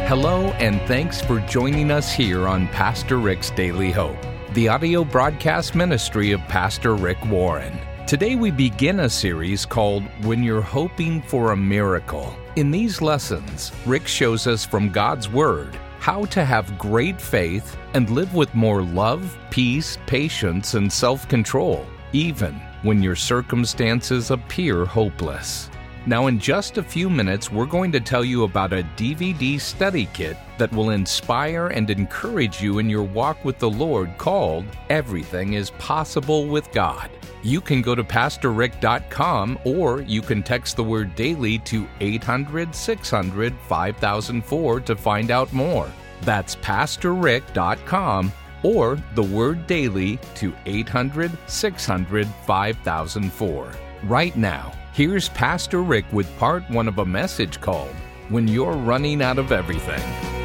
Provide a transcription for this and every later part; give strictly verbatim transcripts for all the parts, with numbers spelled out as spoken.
Hello, and thanks for joining us here on Pastor Rick's Daily Hope, the audio broadcast ministry of Pastor Rick Warren. Today we begin a series called When You're Hoping for a Miracle. In these lessons, Rick shows us from God's Word how to have great faith and live with more love, peace, patience, and self-control, even when your circumstances appear hopeless. Now, in just a few minutes, we're going to tell you about a D V D study kit that will inspire and encourage you in your walk with the Lord called Everything is Possible with God. You can go to pastor rick dot com or you can text the word daily to eight hundred, six hundred, five thousand four to find out more. That's pastor rick dot com or the word daily to eight hundred, six hundred, five thousand four. Right now, here's Pastor Rick with part one of a message called When You're Running Out of Everything.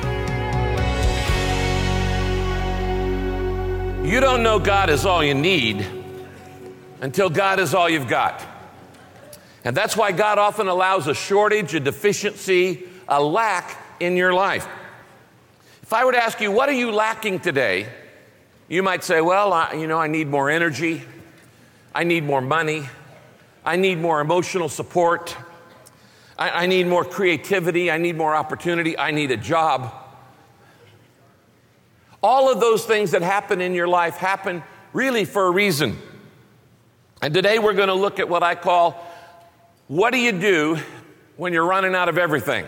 You don't know God is all you need until God is all you've got. And that's why God often allows a shortage, a deficiency, a lack in your life. If I were to ask you, what are you lacking today? You might say, well, I, you know, I need more energy. I need more money. I need more emotional support. I, I need more creativity. I need more opportunity. I need a job. All of those things that happen in your life happen really for a reason. And today we're going to look at what I call, what do you do when you're running out of everything?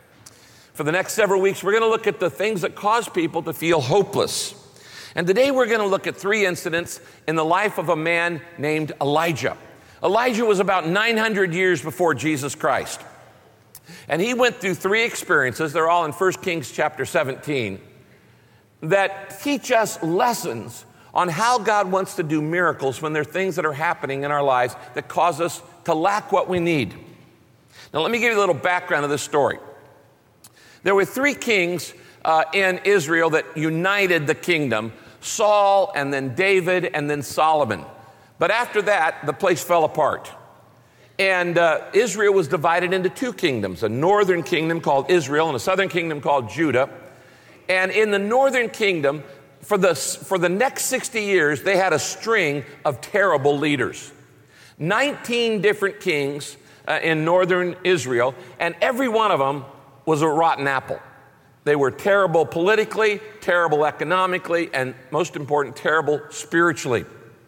For the next several weeks, we're going to look at the things that cause people to feel hopeless. And today we're going to look at three incidents in the life of a man named Elijah. Elijah was about nine hundred years before Jesus Christ. And he went through three experiences, they're all in First Kings chapter seventeen, that teach us lessons on how God wants to do miracles when there are things that are happening in our lives that cause us to lack what we need. Now let me give you a little background of this story. There were three kings uh, in Israel that united the kingdom, Saul and then David and then Solomon. But after that, the place fell apart. And uh, Israel was divided into two kingdoms, a northern kingdom called Israel and a southern kingdom called Judah. And in the northern kingdom, for the, for the next sixty years, they had a string of terrible leaders. nineteen different kings uh, in northern Israel, and every one of them was a rotten apple. They were terrible politically, terrible economically, and most important, terrible spiritually.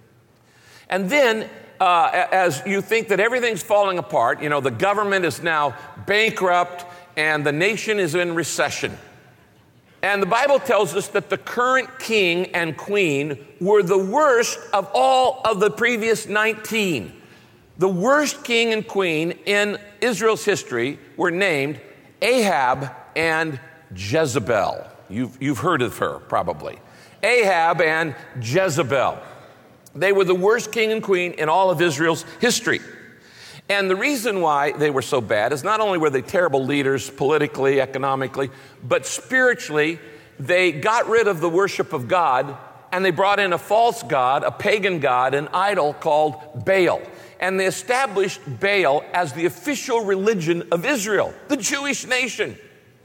And then, uh, as you think that everything's falling apart, you know, the government is now bankrupt and the nation is in recession. And the Bible tells us that the current king and queen were the worst of all of the previous nineteen. The worst king and queen in Israel's history were named Ahab and Jezebel. You've, you've heard of her, probably. Ahab and Jezebel. They were the worst king and queen in all of Israel's history. And the reason why they were so bad is not only were they terrible leaders politically, economically, but spiritually, they got rid of the worship of God and they brought in a false god, a pagan god, an idol called Baal. And they established Baal as the official religion of Israel, the Jewish nation.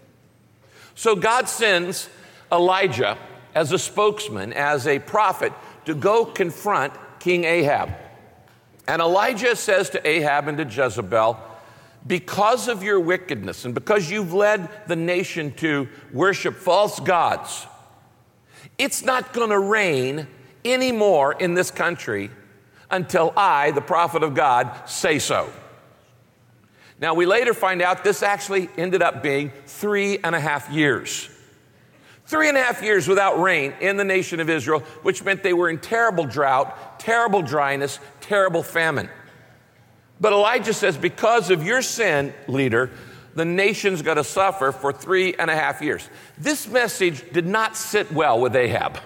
So God sends Elijah as a spokesman, as a prophet, to go confront King Ahab. And Elijah says to Ahab and to Jezebel, because of your wickedness and because you've led the nation to worship false gods, it's not going to rain anymore in this country until I, the prophet of God, say so. Now, we later find out this actually ended up being three and a half years. Three and a half years without rain in the nation of Israel, which meant they were in terrible drought, terrible dryness, terrible famine. But Elijah says, because of your sin, leader, the nation's going to suffer for three and a half years. This message did not sit well with Ahab.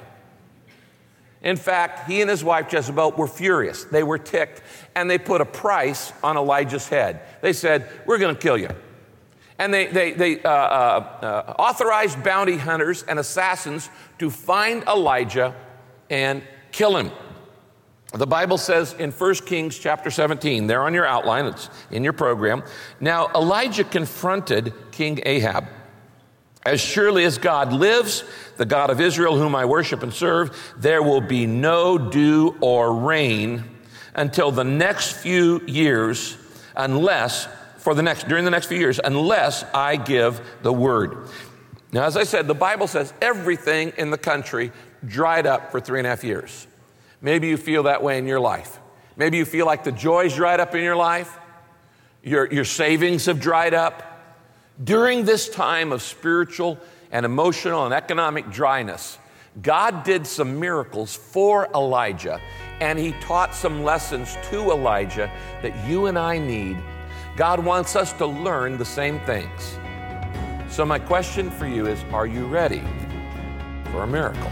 In fact, he and his wife Jezebel were furious. They were ticked, and they put a price on Elijah's head. They said, we're going to kill you. And they, they, they uh, uh, uh, authorized bounty hunters and assassins to find Elijah and kill him. The Bible says in First Kings chapter seventeen, there on your outline, it's in your program. Now, Elijah confronted King Ahab. As surely as God lives, the God of Israel, whom I worship and serve, there will be no dew or rain until the next few years, unless, for the next, during the next few years, unless I give the word. Now, as I said, the Bible says everything in the country dried up for three and a half years. Maybe you feel that way in your life. Maybe you feel like the joy's dried up in your life. Your, your savings have dried up. During this time of spiritual and emotional and economic dryness, God did some miracles for Elijah, and he taught some lessons to Elijah that you and I need. God wants us to learn the same things. So my question for you is, are you ready for a miracle?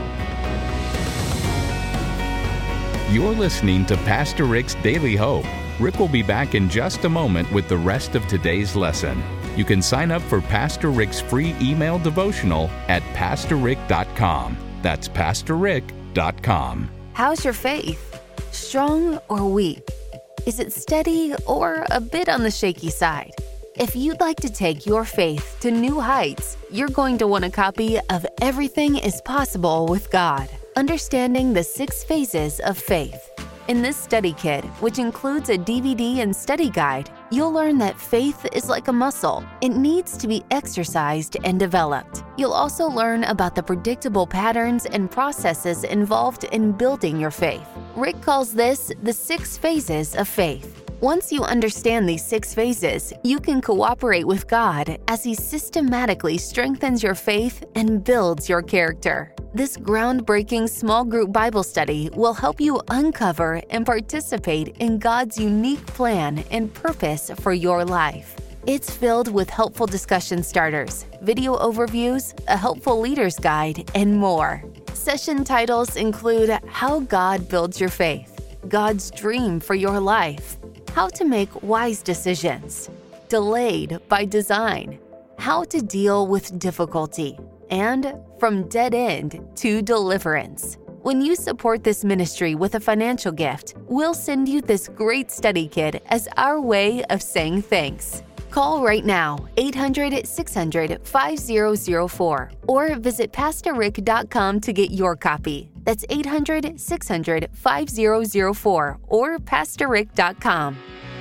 You're listening to Pastor Rick's Daily Hope. Rick will be back in just a moment with the rest of today's lesson. You can sign up for Pastor Rick's free email devotional at pastor rick dot com. That's pastor rick dot com. How's your faith? Strong or weak? Is it steady or a bit on the shaky side? If you'd like to take your faith to new heights, you're going to want a copy of Everything is Possible with God, Understanding the Six Phases of Faith. In this study kit, which includes a D V D and study guide, you'll learn that faith is like a muscle. It needs to be exercised and developed. You'll also learn about the predictable patterns and processes involved in building your faith. Rick calls this the six phases of faith. Once you understand these six phases, you can cooperate with God as He systematically strengthens your faith and builds your character. This groundbreaking small group Bible study will help you uncover and participate in God's unique plan and purpose for your life. It's filled with helpful discussion starters, video overviews, a helpful leader's guide, and more. Session titles include How God Builds Your Faith, God's Dream for Your Life, How to Make Wise Decisions, Delayed by Design, How to Deal with Difficulty, and From Dead End to Deliverance. When you support this ministry with a financial gift, we'll send you this great study kit as our way of saying thanks. Call right now, eight hundred, six hundred, five zero zero four, or visit pastor rick dot com to get your copy. That's eight hundred, six hundred, five zero zero four or pastor rick dot com.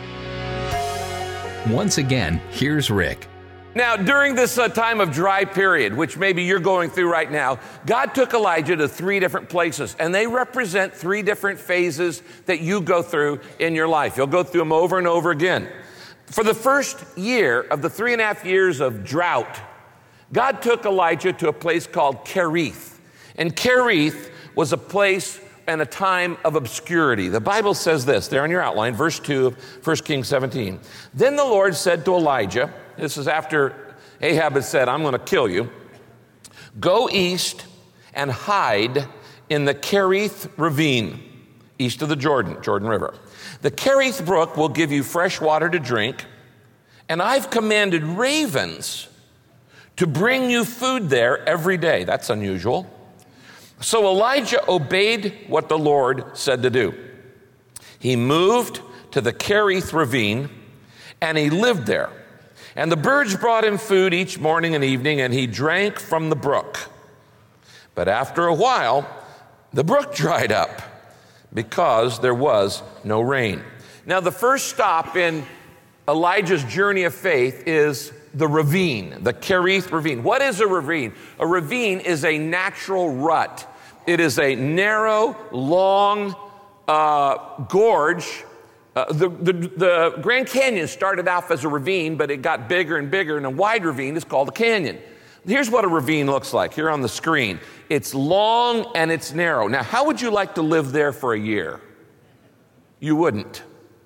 Once again, here's Rick. Now, during this uh, time of dry period, which maybe you're going through right now, God took Elijah to three different places, and they represent three different phases that you go through in your life. You'll go through them over and over again. For the first year of the three and a half years of drought, God took Elijah to a place called Kerith. And Kerith was a place and a time of obscurity. The Bible says this, there in your outline, verse two of First Kings seventeen. Then the Lord said to Elijah, this is after Ahab had said, I'm going to kill you, go east and hide in the Kerith ravine, east of the Jordan, Jordan River. The Kerith brook will give you fresh water to drink, and I've commanded ravens to bring you food there every day. That's unusual. So Elijah obeyed what the Lord said to do. He moved to the Kerith ravine, and he lived there. And the birds brought him food each morning and evening, and he drank from the brook. But after a while, the brook dried up, because there was no rain. Now, the first stop in Elijah's journey of faith is the ravine, the Kerith ravine. What is a ravine? A ravine is a natural rut. It is a narrow, long uh, gorge. Uh, the, the, the Grand Canyon started off as a ravine, but it got bigger and bigger, and a wide ravine is called a canyon. Here's what a ravine looks like here on the screen. It's long and it's narrow. Now, how would you like to live there for a year? You wouldn't.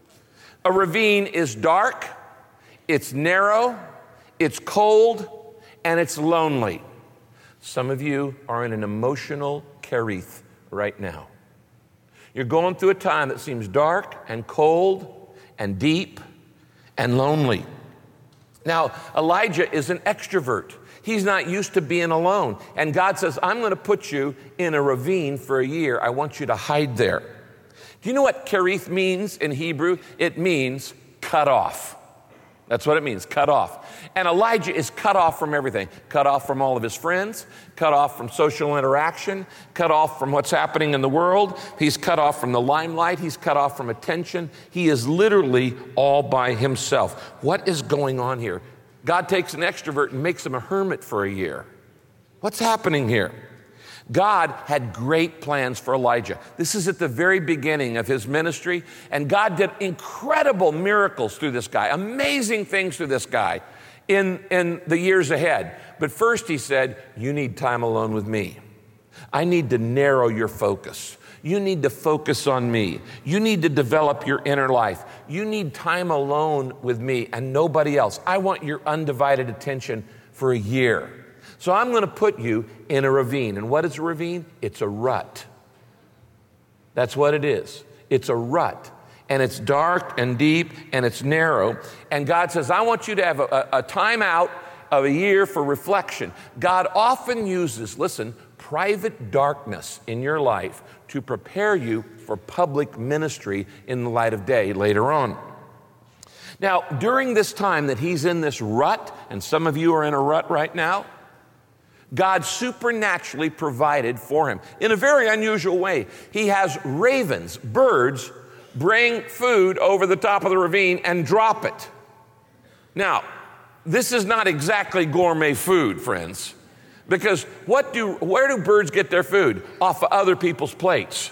A ravine is dark, it's narrow, it's cold, and it's lonely. Some of you are in an emotional Kerith right now. You're going through a time that seems dark and cold and deep and lonely. Now, Elijah is an extrovert. He's not used to being alone. And God says, I'm going to put you in a ravine for a year. I want you to hide there. Do you know what Kerith means in Hebrew? It means cut off. That's what it means, cut off. And Elijah is cut off from everything. Cut off from all of his friends, cut off from social interaction, cut off from what's happening in the world. He's cut off from the limelight. He's cut off from attention. He is literally all by himself. What is going on here? God takes an extrovert and makes him a hermit for a year. What's happening here? God had great plans for Elijah. This is at the very beginning of his ministry, and God did incredible miracles through this guy, amazing things through this guy in, in the years ahead. But first he said, you need time alone with me. I need to narrow your focus. You need to focus on me. You need to develop your inner life. You need time alone with me and nobody else. I want your undivided attention for a year. So I'm going to put you in a ravine. And what is a ravine? It's a rut. That's what it is. It's a rut. And it's dark and deep and it's narrow. And God says, I want you to have a, a, a time out of a year for reflection. God often uses, listen, private darkness in your life to prepare you for public ministry in the light of day later on. Now, during this time that he's in this rut, and some of you are in a rut right now, God supernaturally provided for him in a very unusual way. He has ravens, birds, bring food over the top of the ravine and drop it. Now, this is not exactly gourmet food, friends, because what do, where do birds get their food? Off of other people's plates.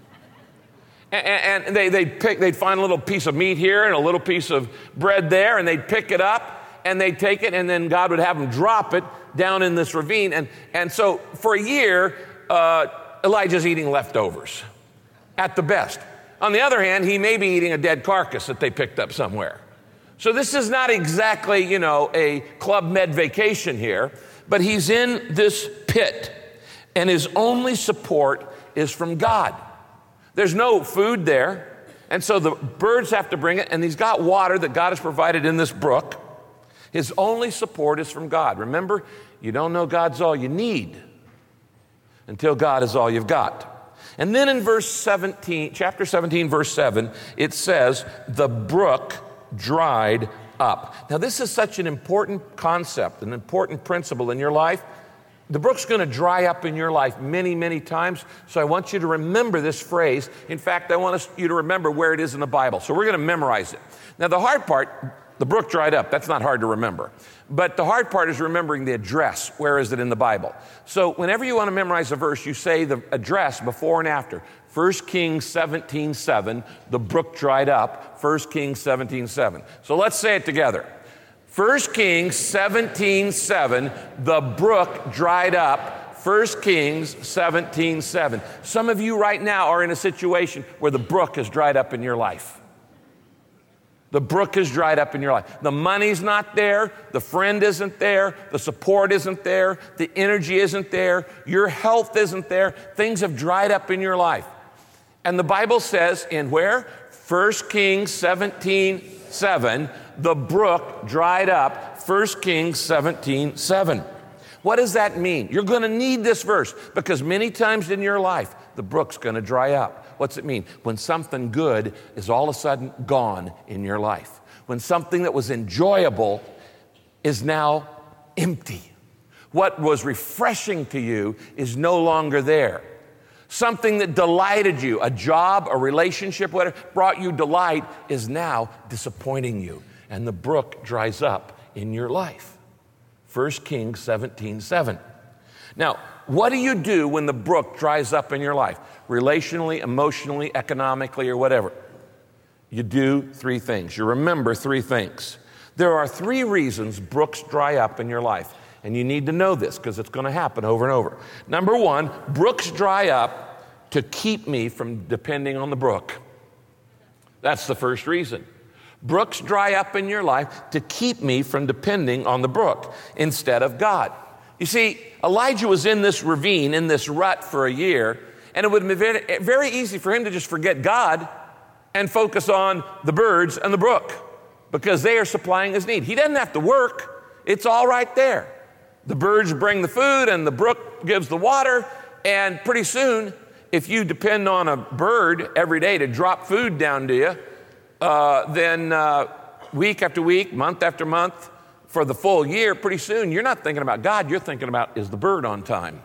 And, and they, they'd, pick, they'd find a little piece of meat here and a little piece of bread there, and they'd pick it up, and they'd take it, and then God would have them drop it down in this ravine. And, and so for a year, uh, Elijah's eating leftovers at the best. On the other hand, he may be eating a dead carcass that they picked up somewhere. So this is not exactly, you know, a Club Med vacation here, but he's in this pit, and his only support is from God. There's no food there, and so the birds have to bring it, and he's got water that God has provided in this brook. His only support is from God. Remember, you don't know God's all you need until God is all you've got. And then in verse seventeen, chapter seventeen, verse seven, it says, the brook dried up. Now, this is such an important concept, an important principle in your life. The brook's going to dry up in your life many, many times. So I want you to remember this phrase. In fact, I want us, you to remember where it is in the Bible. So we're going to memorize it. Now, the hard part, the brook dried up. That's not hard to remember. But the hard part is remembering the address. Where is it in the Bible? So whenever you want to memorize a verse, you say the address before and after. First Kings seventeen seven, the brook dried up. First Kings seventeen seven. So let's say it together. First Kings seventeen seven, the brook dried up. First Kings seventeen seven. Some of you right now are in a situation where the brook has dried up in your life. The brook has dried up in your life. The money's not there. The friend isn't there. The support isn't there. The energy isn't there. Your health isn't there. Things have dried up in your life. And the Bible says in where? First Kings seventeen seven, the brook dried up. First Kings seventeen seven. What does that mean? You're going to need this verse because many times in your life, the brook's going to dry up. What's it mean? When something good is all of a sudden gone in your life. When something that was enjoyable is now empty. What was refreshing to you is no longer there. Something that delighted you, a job, a relationship, whatever, brought you delight is now disappointing you. And the brook dries up in your life. First Kings seventeen seven. Now, what do you do when the brook dries up in your life? Relationally, emotionally, economically, or whatever. You do three things. You remember three things. There are three reasons brooks dry up in your life. And you need to know this because it's going to happen over and over. Number one, brooks dry up to keep me from depending on the brook. That's the first reason. Brooks dry up in your life to keep me from depending on the brook instead of God. You see, Elijah was in this ravine, in this rut for a year, and it would be very, very easy for him to just forget God and focus on the birds and the brook because they are supplying his need. He doesn't have to work. It's all right there. The birds bring the food and the brook gives the water, and pretty soon, if you depend on a bird every day to drop food down to you, uh, then uh, week after week, month after month, for the full year, pretty soon you're not thinking about God, you're thinking about, is the bird on time?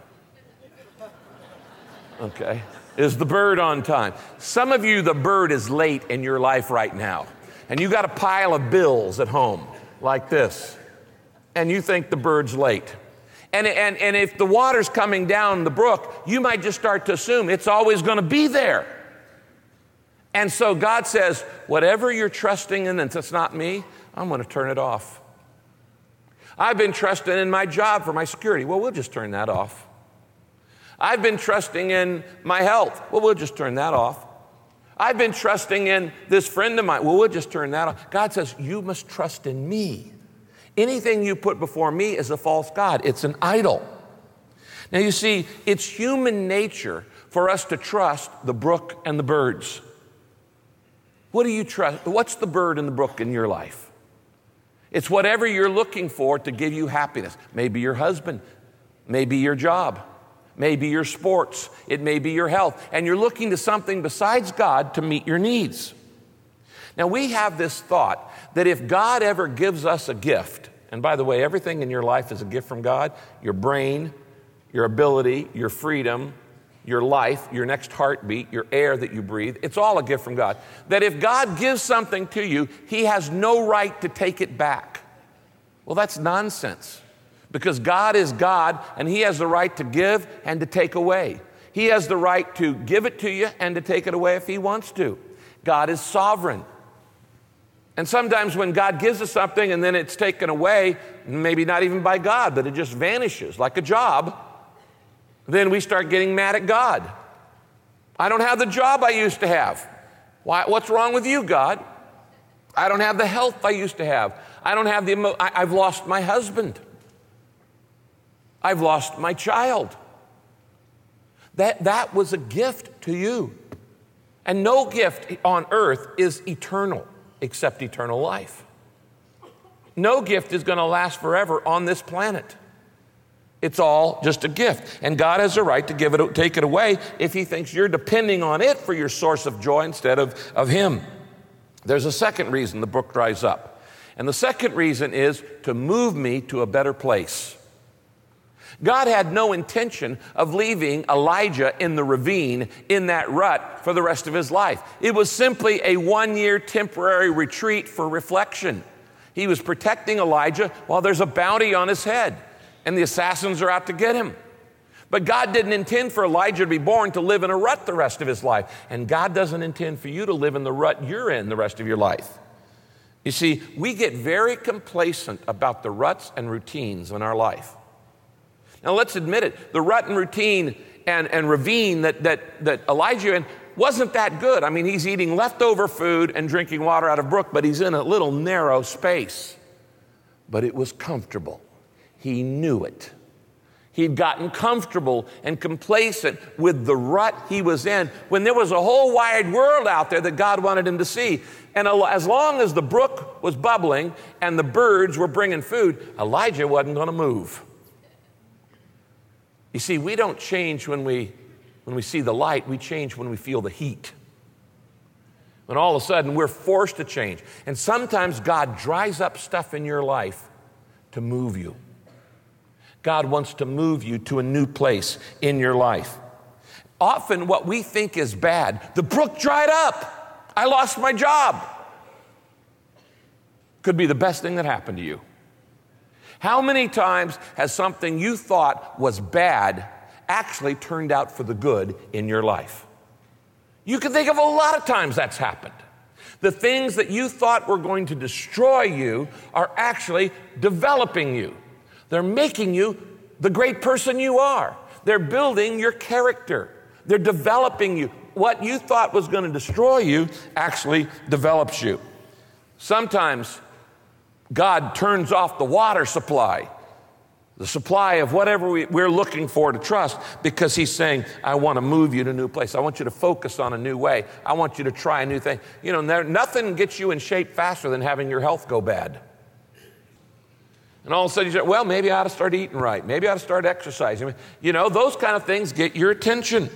Okay, is the bird on time? Some of you, the bird is late in your life right now, and you got a pile of bills at home like this, and you think the bird's late. And, and, and if the water's coming down the brook, you might just start to assume it's always going to be there. And so God says, whatever you're trusting in, and it's not me, I'm going to turn it off. I've been trusting in my job for my security. Well, we'll just turn that off. I've been trusting in my health. Well, we'll just turn that off. I've been trusting in this friend of mine. Well, we'll just turn that off. God says, you must trust in me. Anything you put before me is a false god. It's an idol. Now, you see, it's human nature for us to trust the brook and the birds. What do you trust? What's the bird and the brook in your life? It's whatever you're looking for to give you happiness. Maybe your husband, maybe your job, maybe your sports, it may be your health, and you're looking to something besides God to meet your needs. Now, we have this thought that if God ever gives us a gift, and by the way, everything in your life is a gift from God, your brain, your ability, your freedom, your life, your next heartbeat, your air that you breathe, it's all a gift from God. That if God gives something to you, he has no right to take it back. Well, that's nonsense, because God is God, and he has the right to give and to take away. He has the right to give it to you and to take it away if he wants to. God is sovereign. And sometimes when God gives us something and then it's taken away, maybe not even by God, but it just vanishes like a job, then we start getting mad at God. I don't have the job I used to have. Why, what's wrong with you, God? I don't have the health I used to have. I don't have the, emo- I, I've lost my husband. I've lost my child. That, that was a gift to you. And no gift on earth is eternal except eternal life. No gift is going to last forever on this planet. It's all just a gift. And God has a right to give it, take it away if he thinks you're depending on it for your source of joy instead of, of him. There's a second reason the brook dries up. And the second reason is to move me to a better place. God had no intention of leaving Elijah in the ravine, in that rut, for the rest of his life. It was simply a one-year temporary retreat for reflection. He was protecting Elijah while there's a bounty on his head, and the assassins are out to get him. But God didn't intend for Elijah to be born to live in a rut the rest of his life. And God doesn't intend for you to live in the rut you're in the rest of your life. You see, we get very complacent about the ruts and routines in our life. Now, let's admit it, the rut and routine and, and ravine that, that, that Elijah in wasn't that good. I mean, he's eating leftover food and drinking water out of a brook, but he's in a little narrow space. But it was comfortable. He knew it. He'd gotten comfortable and complacent with the rut he was in when there was a whole wide world out there that God wanted him to see. And as long as the brook was bubbling and the birds were bringing food, Elijah wasn't going to move. You see, we don't change when we, when we see the light. We change when we feel the heat. When all of a sudden we're forced to change. And sometimes God dries up stuff in your life to move you. God wants to move you to a new place in your life. Often what we think is bad, the brook dried up. I lost my job. Could be the best thing that happened to you. How many times has something you thought was bad actually turned out for the good in your life? You can think of a lot of times that's happened. The things that you thought were going to destroy you are actually developing you. They're making you the great person you are. They're building your character. They're developing you. What you thought was going to destroy you actually develops you. Sometimes God turns off the water supply, the supply of whatever we, we're looking for to trust, because he's saying, I want to move you to a new place. I want you to focus on a new way. I want you to try a new thing. You know, there, nothing gets you in shape faster than having your health go bad. And all of a sudden you say, well, maybe I ought to start eating right. Maybe I ought to start exercising. You know, those kind of things get your attention.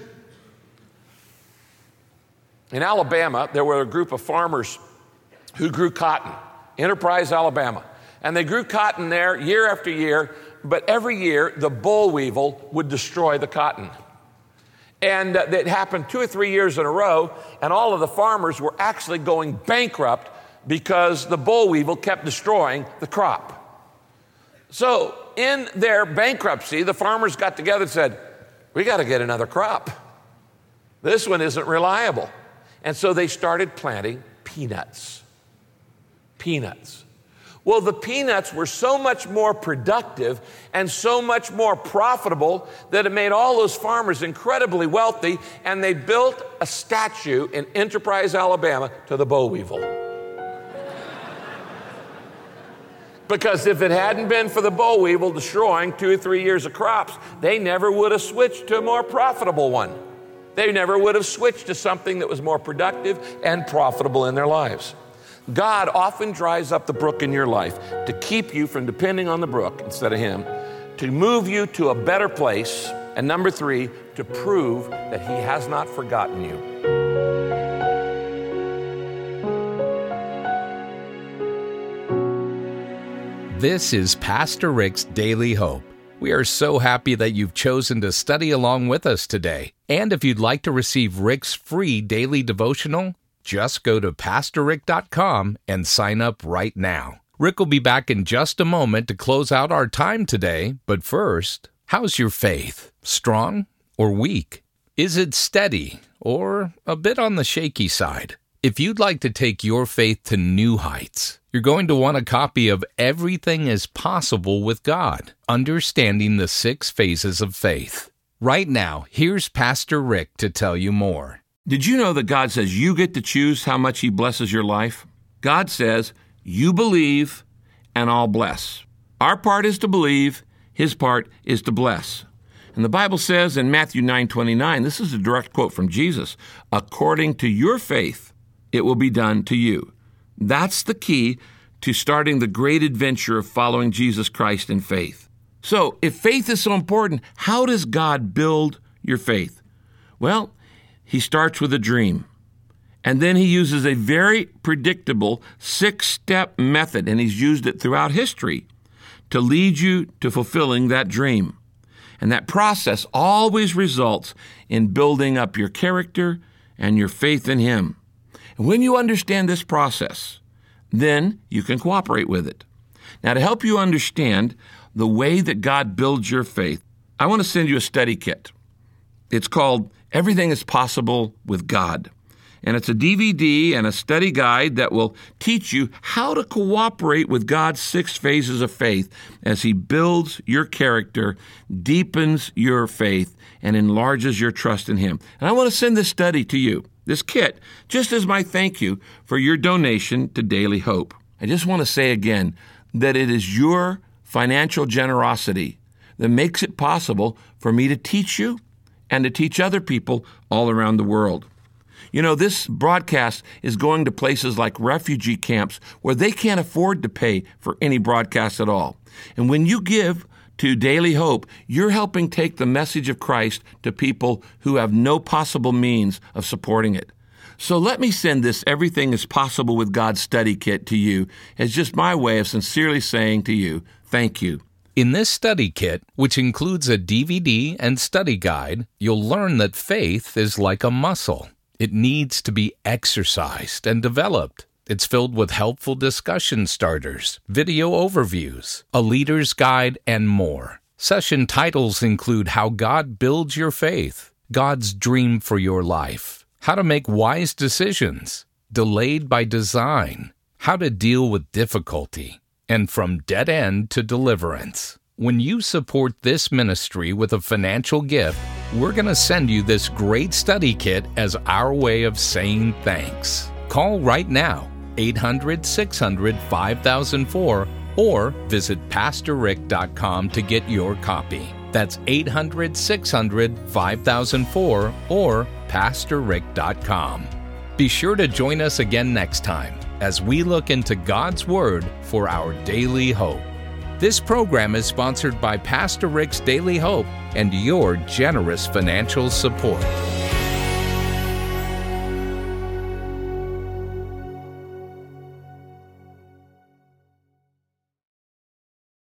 In Alabama, there were a group of farmers who grew cotton. Enterprise, Alabama. And they grew cotton there year after year, but every year the boll weevil would destroy the cotton. And uh, it happened two or three years in a row, and all of the farmers were actually going bankrupt because the boll weevil kept destroying the crop. So in their bankruptcy, the farmers got together and said, we got to get another crop. This one isn't reliable. And so they started planting peanuts. Peanuts. Well, the peanuts were so much more productive and so much more profitable that it made all those farmers incredibly wealthy, and they built a statue in Enterprise, Alabama, to the boll weevil. Because if it hadn't been for the boll weevil destroying two or three years of crops, they never would have switched to a more profitable one. They never would have switched to something that was more productive and profitable in their lives. God often dries up the brook in your life to keep you from depending on the brook instead of Him, to move you to a better place, and number three, to prove that He has not forgotten you. This is Pastor Rick's Daily Hope. We are so happy that you've chosen to study along with us today. And if you'd like to receive Rick's free daily devotional, just go to pastor rick dot com and sign up right now. Rick will be back in just a moment to close out our time today. But first, how's your faith? Strong or weak? Is it steady or a bit on the shaky side? If you'd like to take your faith to new heights, you're going to want a copy of Everything is Possible with God, Understanding the Six Phases of Faith. Right now, here's Pastor Rick to tell you more. Did you know that God says you get to choose how much He blesses your life? God says, you believe and I'll bless. Our part is to believe, His part is to bless. And the Bible says in Matthew nine twenty-nine, this is a direct quote from Jesus, according to your faith, it will be done to you. That's the key to starting the great adventure of following Jesus Christ in faith. So, if faith is so important, how does God build your faith? Well, He starts with a dream, and then He uses a very predictable six-step method, and He's used it throughout history to lead you to fulfilling that dream. And that process always results in building up your character and your faith in Him. And when you understand this process, then you can cooperate with it. Now, to help you understand the way that God builds your faith, I want to send you a study kit. It's called Everything is Possible with God. And it's a D V D and a study guide that will teach you how to cooperate with God's six phases of faith as He builds your character, deepens your faith, and enlarges your trust in Him. And I want to send this study to you, this kit, just as my thank you for your donation to Daily Hope. I just want to say again that it is your financial generosity that makes it possible for me to teach you and to teach other people all around the world. You know, this broadcast is going to places like refugee camps where they can't afford to pay for any broadcast at all. And when you give to Daily Hope, you're helping take the message of Christ to people who have no possible means of supporting it. So let me send this Everything is Possible with God study kit to you as just my way of sincerely saying to you, thank you. In this study kit, which includes a D V D and study guide, you'll learn that faith is like a muscle. It needs to be exercised and developed. It's filled with helpful discussion starters, video overviews, a leader's guide, and more. Session titles include How God Builds Your Faith, God's Dream for Your Life, How to Make Wise Decisions, Delayed by Design, How to Deal with Difficulty, and From Dead End to Deliverance. When you support this ministry with a financial gift, we're going to send you this great study kit as our way of saying thanks. Call right now, eight hundred, six hundred, five thousand four, or visit pastor rick dot com to get your copy. That's eight hundred, six hundred, five thousand four or pastor rick dot com. Be sure to join us again next time as we look into God's Word for our daily hope. This program is sponsored by Pastor Rick's Daily Hope and your generous financial support.